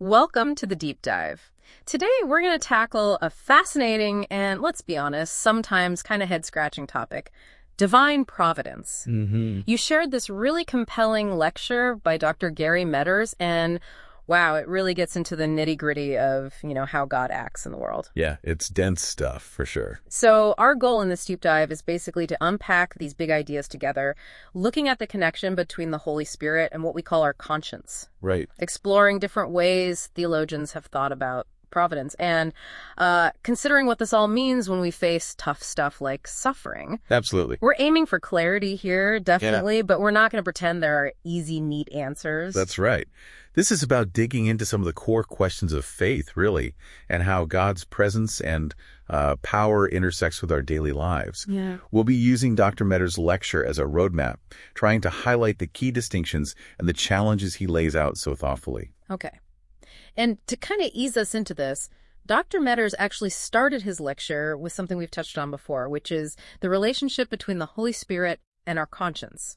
Welcome to the Deep Dive. Today we're going to tackle a fascinating and, let's be honest, sometimes kind of head-scratching topic, divine providence. You shared this really compelling lecture by Dr. Gary Metters, and wow, it really gets into the nitty-gritty of, how God acts in the world. Yeah, it's dense stuff, for sure. So our goal in this deep dive is basically to unpack these big ideas together, looking at the connection between the Holy Spirit and what we call our conscience. Right. Exploring different ways theologians have thought about providence, and considering what this all means when we face tough stuff like suffering. Absolutely. We're aiming for clarity here, definitely, but we're not going to pretend there are easy, neat answers. That's right. This is about digging into some of the core questions of faith, really, and how God's presence and power intersects with our daily lives. Yeah. We'll be using Dr. Metters' lecture as a roadmap, trying to highlight the key distinctions and the challenges he lays out so thoughtfully. Okay. And to kind of ease us into this, Dr. Metters actually started his lecture with something we've touched on before, which is the relationship between the Holy Spirit and our conscience.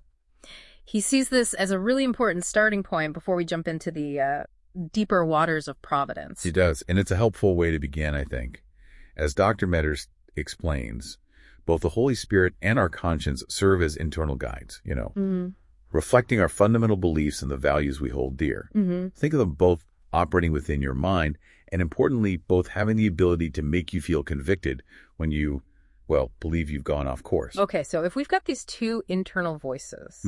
He sees this as a really important starting point before we jump into the deeper waters of providence. He does, and it's a helpful way to begin, I think. As Dr. Metters explains, both the Holy Spirit and our conscience serve as internal guides, reflecting our fundamental beliefs and the values we hold dear. Think of them both operating within your mind, and importantly, both having the ability to make you feel convicted when you, believe you've gone off course. Okay, so if we've got these two internal voices,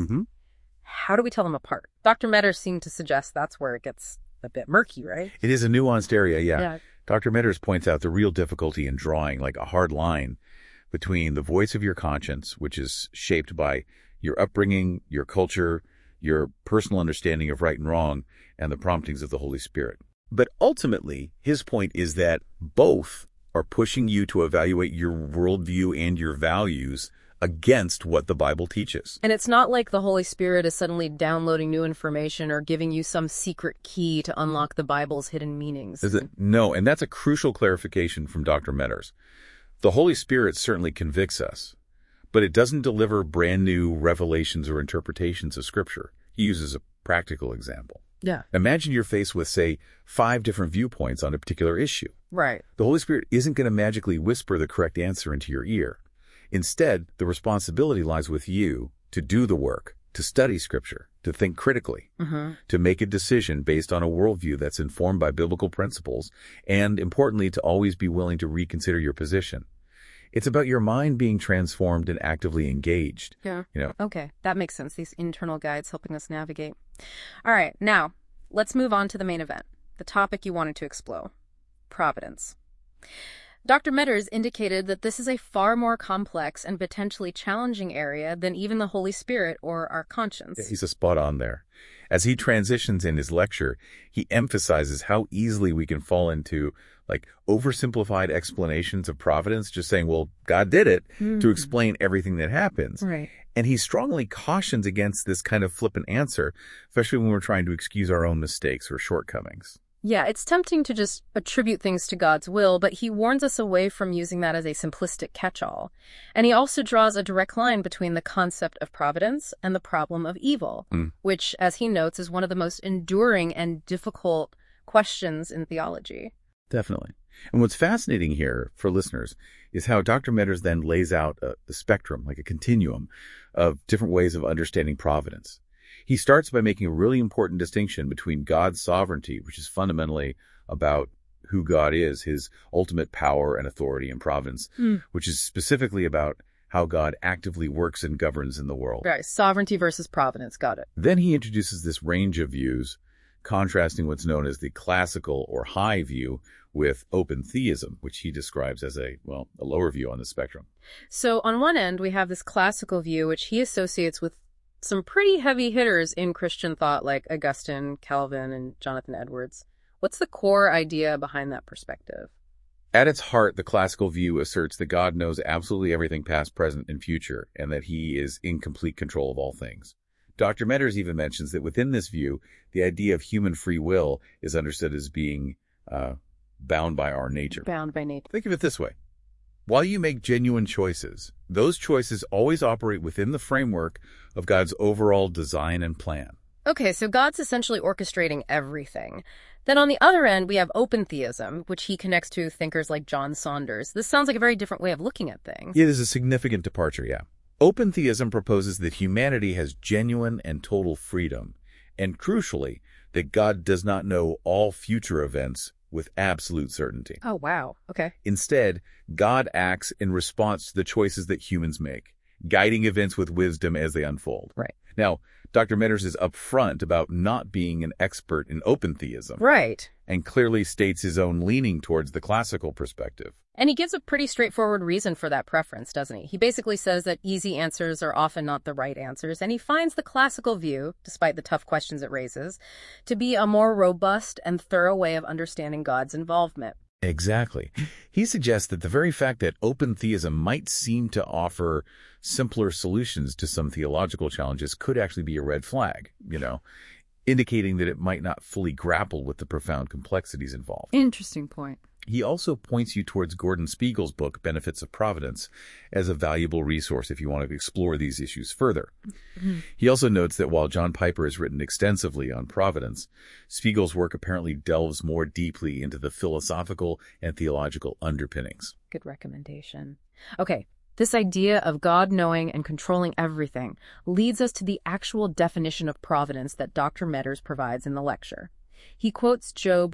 how do we tell them apart? Dr. Metters seemed to suggest that's where it gets a bit murky, right? It is a nuanced area, yeah. Dr. Metters points out the real difficulty in drawing like a hard line between the voice of your conscience, which is shaped by your upbringing, your culture, your personal understanding of right and wrong, and the promptings of the Holy Spirit. But ultimately, his point is that both are pushing you to evaluate your worldview and your values against what the Bible teaches. And it's not like the Holy Spirit is suddenly downloading new information or giving you some secret key to unlock the Bible's hidden meanings. No, and that's a crucial clarification from Dr. Metters. The Holy Spirit certainly convicts us, but it doesn't deliver brand new revelations or interpretations of Scripture. He uses a practical example. Yeah. Imagine you're faced with, say, 5 different viewpoints on a particular issue. Right. The Holy Spirit isn't going to magically whisper the correct answer into your ear. Instead, the responsibility lies with you to do the work, to study Scripture, to think critically, to make a decision based on a worldview that's informed by biblical principles, and, importantly, to always be willing to reconsider your position. It's about your mind being transformed and actively engaged. Yeah. Okay, that makes sense. These internal guides helping us navigate. All right, now let's move on to the main event, the topic you wanted to explore, providence. Dr. Metters indicated that this is a far more complex and potentially challenging area than even the Holy Spirit or our conscience. Yeah, he's a spot on there. As he transitions in his lecture, he emphasizes how easily we can fall into oversimplified explanations of providence, just saying, well, God did it, to explain everything that happens. Right. And he strongly cautions against this kind of flippant answer, especially when we're trying to excuse our own mistakes or shortcomings. Yeah, it's tempting to just attribute things to God's will, but he warns us away from using that as a simplistic catch-all. And he also draws a direct line between the concept of providence and the problem of evil, which, as he notes, is one of the most enduring and difficult questions in theology. Definitely. And what's fascinating here for listeners is how Dr. Metters then lays out the spectrum, like a continuum of different ways of understanding providence. He starts by making a really important distinction between God's sovereignty, which is fundamentally about who God is, his ultimate power and authority and providence, which is specifically about how God actively works and governs in the world. Right, sovereignty versus providence, got it. Then he introduces this range of views, contrasting what's known as the classical or high view with open theism, which he describes as a lower view on the spectrum. So on one end, we have this classical view, which he associates with some pretty heavy hitters in Christian thought like Augustine, Calvin, and Jonathan Edwards. What's the core idea behind that perspective? At its heart, the classical view asserts that God knows absolutely everything past, present, and future, and that he is in complete control of all things. Dr. Metters even mentions that within this view, the idea of human free will is understood as being bound by our nature. Bound by nature. Think of it this way. While you make genuine choices, those choices always operate within the framework of God's overall design and plan. Okay, so God's essentially orchestrating everything. Then on the other end, we have open theism, which he connects to thinkers like John Saunders. This sounds like a very different way of looking at things. It is a significant departure, yeah. Open theism proposes that humanity has genuine and total freedom, and crucially, that God does not know all future events with absolute certainty. Oh, wow. Okay. Instead, God acts in response to the choices that humans make, guiding events with wisdom as they unfold. Right. Now, Dr. Meadors is upfront about not being an expert in open theism. Right. And clearly states his own leaning towards the classical perspective. And he gives a pretty straightforward reason for that preference, doesn't he? He basically says that easy answers are often not the right answers, and he finds the classical view, despite the tough questions it raises, to be a more robust and thorough way of understanding God's involvement. Exactly. He suggests that the very fact that open theism might seem to offer simpler solutions to some theological challenges could actually be a red flag, indicating that it might not fully grapple with the profound complexities involved. Interesting point. He also points you towards Gordon Spiegel's book, Benefits of Providence, as a valuable resource if you want to explore these issues further. Mm-hmm. He also notes that while John Piper has written extensively on providence, Spiegel's work apparently delves more deeply into the philosophical and theological underpinnings. Good recommendation. Okay, this idea of God knowing and controlling everything leads us to the actual definition of providence that Dr. Meadors provides in the lecture. He quotes Job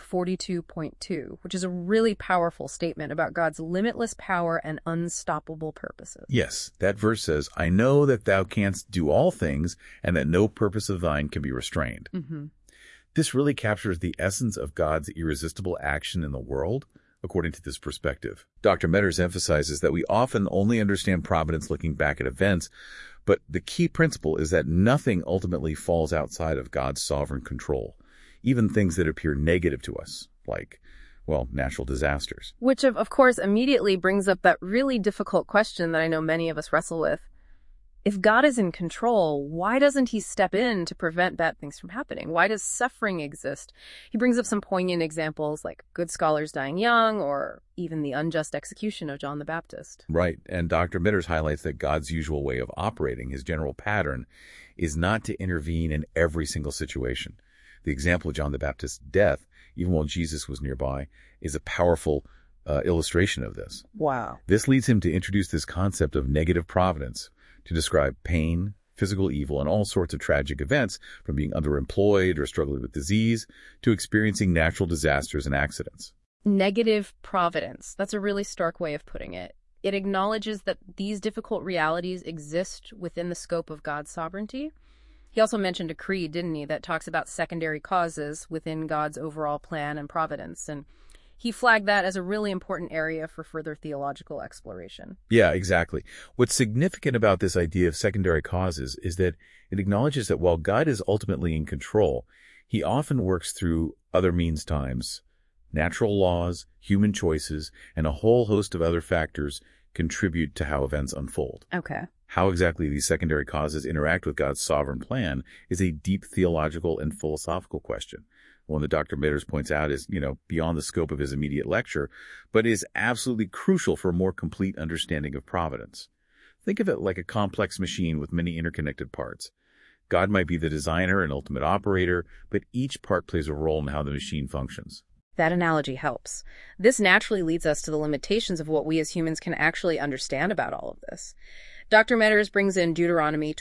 42.2, which is a really powerful statement about God's limitless power and unstoppable purposes. Yes, that verse says, I know that thou canst do all things, and that no purpose of thine can be restrained. Mm-hmm. This really captures the essence of God's irresistible action in the world, according to this perspective. Dr. Meadors emphasizes that we often only understand providence looking back at events, but the key principle is that nothing ultimately falls outside of God's sovereign control. Even things that appear negative to us, like, natural disasters. Which, of course, immediately brings up that really difficult question that I know many of us wrestle with. If God is in control, why doesn't he step in to prevent bad things from happening? Why does suffering exist? He brings up some poignant examples like good scholars dying young or even the unjust execution of John the Baptist. Right, and Dr. Meadors highlights that God's usual way of operating, his general pattern, is not to intervene in every single situation. The example of John the Baptist's death, even while Jesus was nearby, is a powerful illustration of this. Wow. This leads him to introduce this concept of negative providence to describe pain, physical evil, and all sorts of tragic events, from being underemployed or struggling with disease to experiencing natural disasters and accidents. Negative providence. That's a really stark way of putting it. It acknowledges that these difficult realities exist within the scope of God's sovereignty. He also mentioned a creed, didn't he, that talks about secondary causes within God's overall plan and providence. And he flagged that as a really important area for further theological exploration. Yeah, exactly. What's significant about this idea of secondary causes is that it acknowledges that while God is ultimately in control, he often works through other means times. Natural laws, human choices, and a whole host of other factors contribute to how events unfold. Okay. How exactly these secondary causes interact with God's sovereign plan is a deep theological and philosophical question. One that Dr. Meadors points out is, beyond the scope of his immediate lecture, but is absolutely crucial for a more complete understanding of providence. Think of it like a complex machine with many interconnected parts. God might be the designer and ultimate operator, but each part plays a role in how the machine functions. That analogy helps. This naturally leads us to the limitations of what we as humans can actually understand about all of this. Dr. Meadors brings in Deuteronomy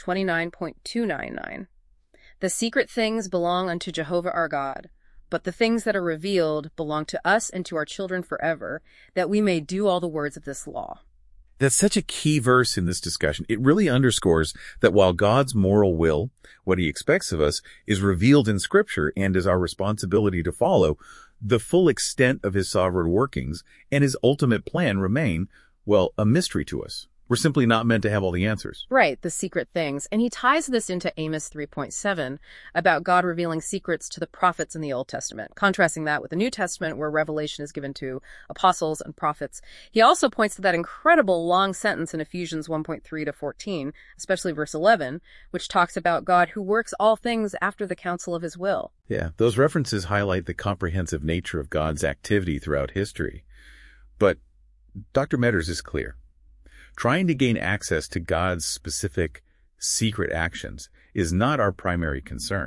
29.299. The secret things belong unto Jehovah our God, but the things that are revealed belong to us and to our children forever, that we may do all the words of this law. That's such a key verse in this discussion. It really underscores that while God's moral will, what he expects of us, is revealed in Scripture and is our responsibility to follow, the full extent of his sovereign workings and his ultimate plan remain, a mystery to us. We're simply not meant to have all the answers. Right, the secret things. And he ties this into Amos 3.7 about God revealing secrets to the prophets in the Old Testament, contrasting that with the New Testament where revelation is given to apostles and prophets. He also points to that incredible long sentence in Ephesians 1.3 to 14, especially verse 11, which talks about God who works all things after the counsel of his will. Yeah, those references highlight the comprehensive nature of God's activity throughout history. But Dr. Meadors is clear. Trying to gain access to God's specific secret actions is not our primary concern.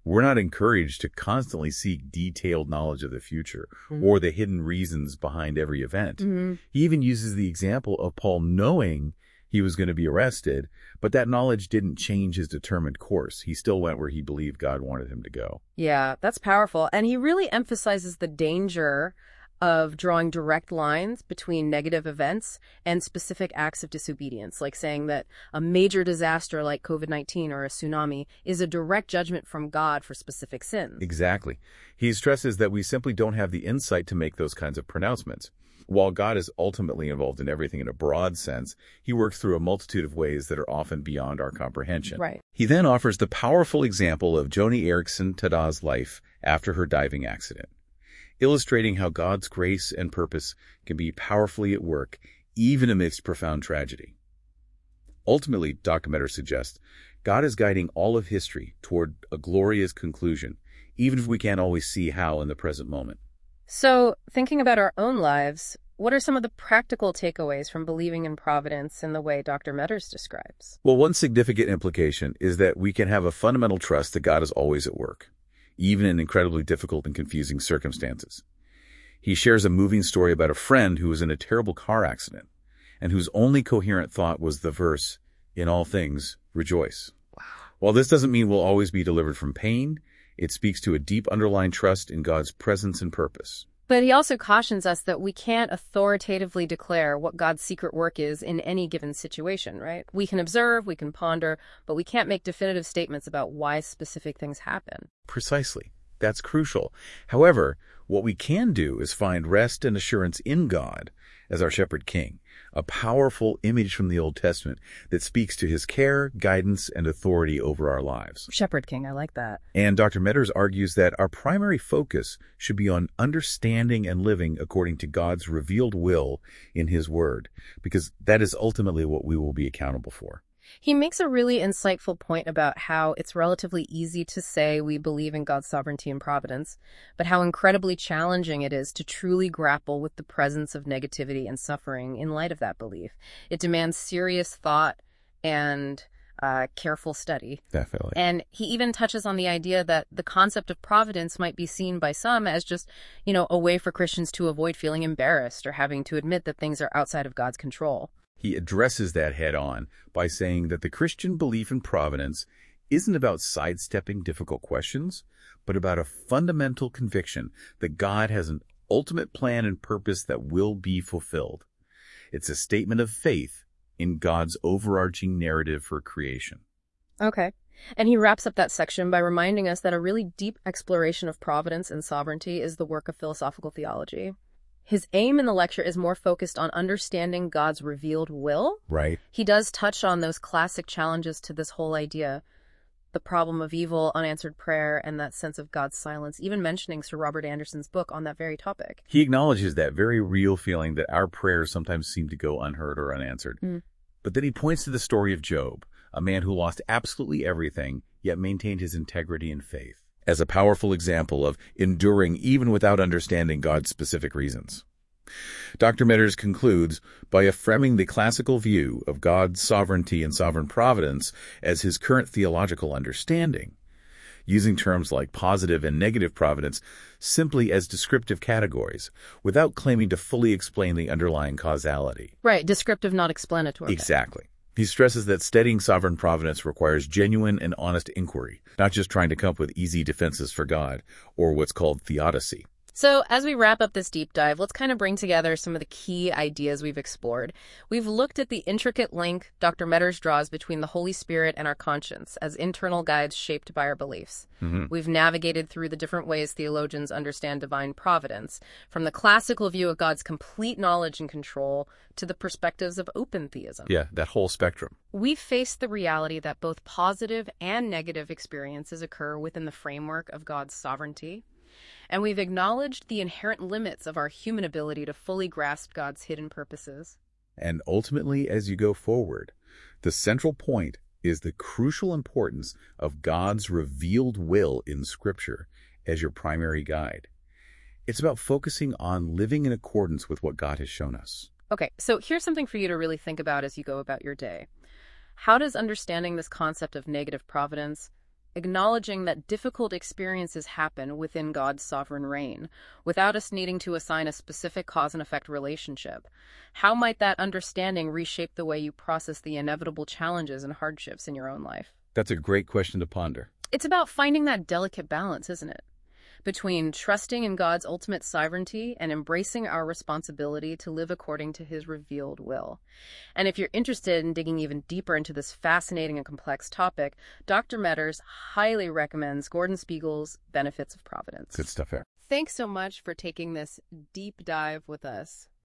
We're not encouraged to constantly seek detailed knowledge of the future or the hidden reasons behind every event. He even uses the example of Paul knowing he was going to be arrested, but that knowledge didn't change his determined course. He still went where he believed God wanted him to go. Yeah, that's powerful. And he really emphasizes the danger of drawing direct lines between negative events and specific acts of disobedience, like saying that a major disaster like COVID-19 or a tsunami is a direct judgment from God for specific sins. Exactly. He stresses that we simply don't have the insight to make those kinds of pronouncements. While God is ultimately involved in everything in a broad sense, he works through a multitude of ways that are often beyond our comprehension. Right. He then offers the powerful example of Joni Eareckson Tada's life after her diving accident, illustrating how God's grace and purpose can be powerfully at work, even amidst profound tragedy. Ultimately, Dr. Meadors suggests, God is guiding all of history toward a glorious conclusion, even if we can't always see how in the present moment. So, thinking about our own lives, what are some of the practical takeaways from believing in providence in the way Dr. Meadors describes? Well, one significant implication is that we can have a fundamental trust that God is always at work, even in incredibly difficult and confusing circumstances. He shares a moving story about a friend who was in a terrible car accident and whose only coherent thought was the verse, "In all things, rejoice." Wow. While this doesn't mean we'll always be delivered from pain, it speaks to a deep underlying trust in God's presence and purpose. But he also cautions us that we can't authoritatively declare what God's secret work is in any given situation, right? We can observe, we can ponder, but we can't make definitive statements about why specific things happen. Precisely. That's crucial. However, what we can do is find rest and assurance in God as our shepherd king, a powerful image from the Old Testament that speaks to his care, guidance, and authority over our lives. Shepherd king, I like that. And Dr. Meadors argues that our primary focus should be on understanding and living according to God's revealed will in his word, because that is ultimately what we will be accountable for. He makes a really insightful point about how it's relatively easy to say we believe in God's sovereignty and providence, but how incredibly challenging it is to truly grapple with the presence of negativity and suffering in light of that belief. It demands serious thought and careful study. Definitely. And he even touches on the idea that the concept of providence might be seen by some as just, a way for Christians to avoid feeling embarrassed or having to admit that things are outside of God's control. He addresses that head on by saying that the Christian belief in providence isn't about sidestepping difficult questions, but about a fundamental conviction that God has an ultimate plan and purpose that will be fulfilled. It's a statement of faith in God's overarching narrative for creation. Okay. And he wraps up that section by reminding us that a really deep exploration of providence and sovereignty is the work of philosophical theology. His aim in the lecture is more focused on understanding God's revealed will. Right. He does touch on those classic challenges to this whole idea, the problem of evil, unanswered prayer, and that sense of God's silence, even mentioning Sir Robert Anderson's book on that very topic. He acknowledges that very real feeling that our prayers sometimes seem to go unheard or unanswered. But then he points to the story of Job, a man who lost absolutely everything, yet maintained his integrity and faith, as a powerful example of enduring even without understanding God's specific reasons. Dr. Meadors concludes by affirming the classical view of God's sovereignty and sovereign providence as his current theological understanding, using terms like positive and negative providence simply as descriptive categories, without claiming to fully explain the underlying causality. Right, descriptive, not explanatory. Exactly. He stresses that studying sovereign providence requires genuine and honest inquiry, not just trying to come up with easy defenses for God, or what's called theodicy. So as we wrap up this deep dive, let's kind of bring together some of the key ideas we've explored. We've looked at the intricate link Dr. Meadors draws between the Holy Spirit and our conscience as internal guides shaped by our beliefs. We've navigated through the different ways theologians understand divine providence, from the classical view of God's complete knowledge and control to the perspectives of open theism. Yeah, that whole spectrum. We face the reality that both positive and negative experiences occur within the framework of God's sovereignty. And we've acknowledged the inherent limits of our human ability to fully grasp God's hidden purposes. And ultimately, as you go forward, the central point is the crucial importance of God's revealed will in Scripture as your primary guide. It's about focusing on living in accordance with what God has shown us. Okay, so here's something for you to really think about as you go about your day. How does understanding this concept of negative providence acknowledging that difficult experiences happen within God's sovereign reign, without us needing to assign a specific cause and effect relationship. How might that understanding reshape the way you process the inevitable challenges and hardships in your own life? That's a great question to ponder. It's about finding that delicate balance, isn't it? Between trusting in God's ultimate sovereignty and embracing our responsibility to live according to his revealed will. And if you're interested in digging even deeper into this fascinating and complex topic, Dr. Metters highly recommends Gordon Spiegel's Benefits of Providence. Good stuff, Erin. Thanks so much for taking this deep dive with us.